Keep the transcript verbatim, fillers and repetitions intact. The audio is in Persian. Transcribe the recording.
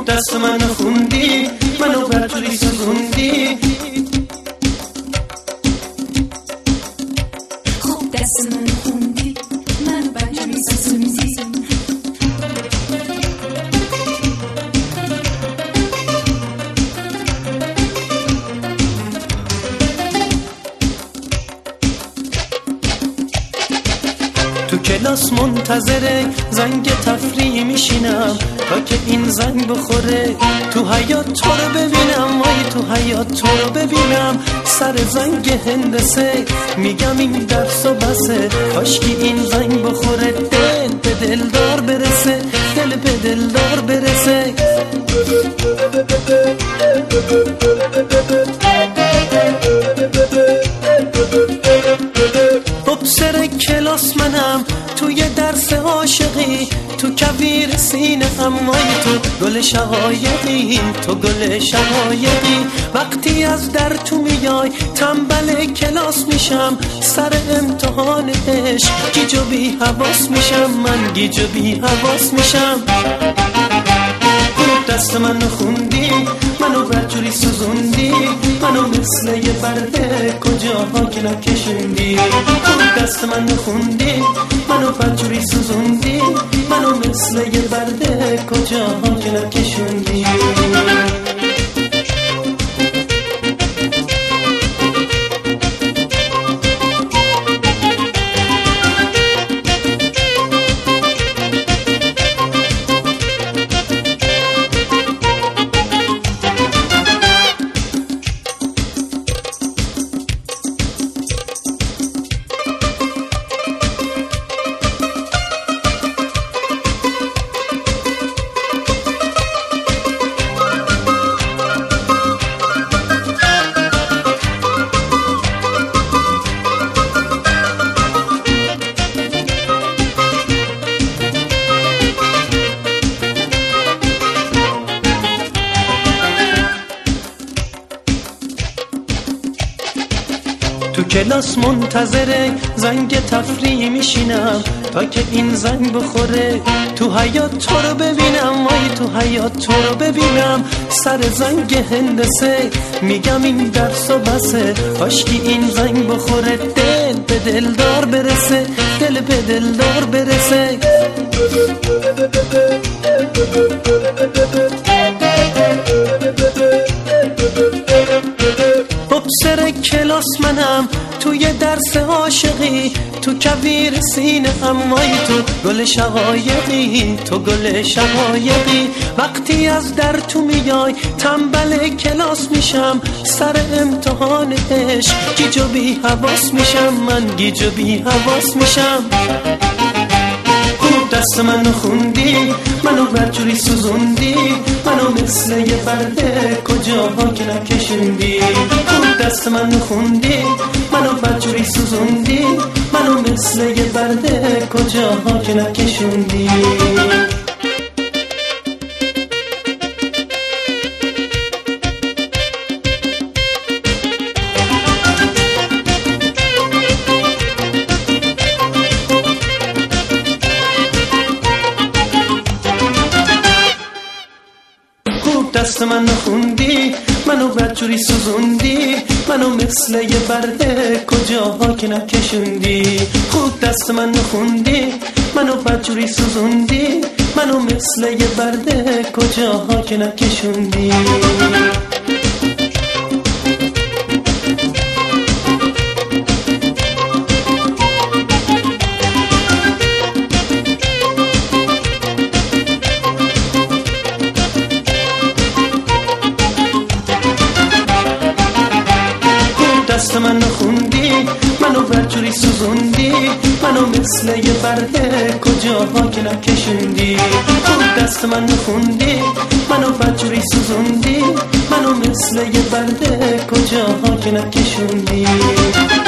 خوب دست من خوندی، منو برجوری سوزوندی. خوب دست من خوندی، منو برجوری سوزوندی. تو کلاس منتظر زنگ تفریح میشینم تا که این زنگ بخوره، تو حیاط تو رو ببینم، وای تو حیاط تو رو ببینم. سر زنگ هندسه میگم این درس و بسه، کاشکی این زنگ بخوره، دل به دلدار برسه، دل به دلدار برسه. سر کلاس منم توی درس عاشقی، تو کویر سینه امای تو گل شقایقی، تو گل شقایقی. وقتی از در تو میای تنبل کلاس میشم، سر امتحان عشق گیج و بی حواس میشم، من گیج و بی حواس میشم. خوب دست منو خوندی، منو برجوری سوزوندی، منو مثل یه برده کجاها که نکشوندی. خوب دست منو خوندی، منو برجوری سوزوندی، منو مثل یه برده کجاها که نکشوندی. تو کلاس منتظر زنگ تفریح میشینم تا که این زنگ بخوره، تو حیاط تو رو ببینم، وای تو حیاط تو رو ببینم. سر زنگ هندسه میگم این درس و بسه، کاشکی این زنگ بخوره، دل به دلدار برسه، دل به دلدار برسه. سر کلاس منم توی درس عاشقی، تو کویر سینه امای تو گل شقایقی، تو گل شقایقی. وقتی از در تو میای تنبل کلاس میشم، سر امتحان عشق گیج و بی حواس میشم، من گیج و بی حواس میشم. خوب دست منو خوندی، منو برجوری سوزوندی، منو مثل یه برده کجاها که نکشوندی. خوب دست منو خوندی، منو برجوری سوزوندی، منو مثل یه برده کجاها که نکشوندی. دست منو خوندی، منو بدجوری سوزوندی، منو مثل یه برده کجاها که نکشوندی. خوب دست منو خوندی، منو بدجوری سوزوندی، منو مثل یه برده کجاها که نکشوندی. دست منو خوندی، منو بدجوری سوزوندی، منو مثل یه برده کجاها که نکشوندی. خوب دست منو خوندی، منو بدجوری سوزوندی، منو مثل یه برده کجاها که نکشوندی.